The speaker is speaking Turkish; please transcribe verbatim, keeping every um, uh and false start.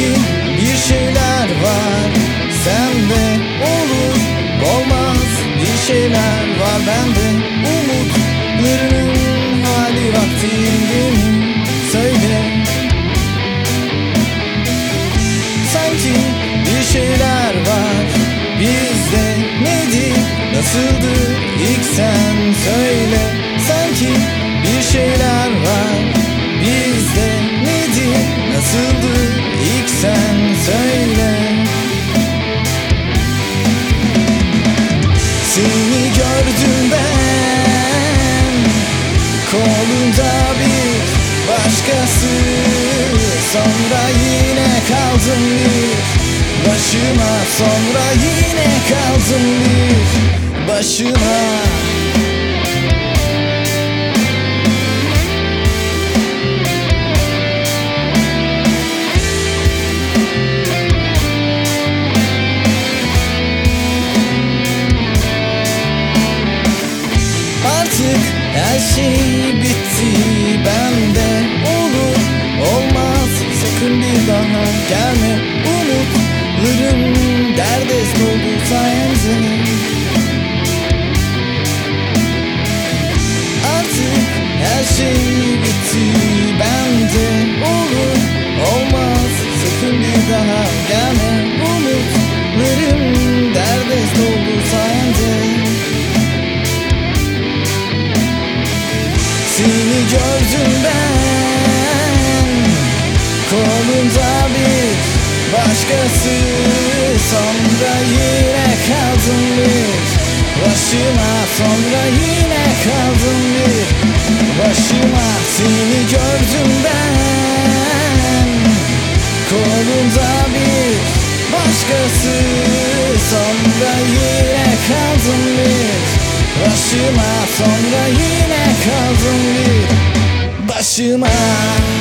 Sanki bir şeyler var sende, olur olmaz bir şeyler var bende. Umutlarının hali vaktinde mi? Söyle. Sanki bir şeyler var bizde, nedir, nasıldı ilk sen söyle. Sanki bir şeyler var bizde, nedir, nasıldı ilk sen söyle. Seni gördüm ben, kolunda bir başkası, sonra yine kaldım bir başıma, sonra yine kaldım bir başıma. Artık her şey bitti bende, olur olmaz sakın bir daha gelme. Umutlarım derdest oldu sayende. Artık her şey bitti bende, olur olmaz sakın bir daha gelme. Umutlarım derdest oldu sayende. Seni gördüm ben, kolunda bir başkası, sonra yine kaldım bir başıma, sonra yine kaldım bir başıma. Seni gördüm ben, kolunda bir başkası, sonra yine kaldım bir başıma, sonra yine kaldım bir başıma.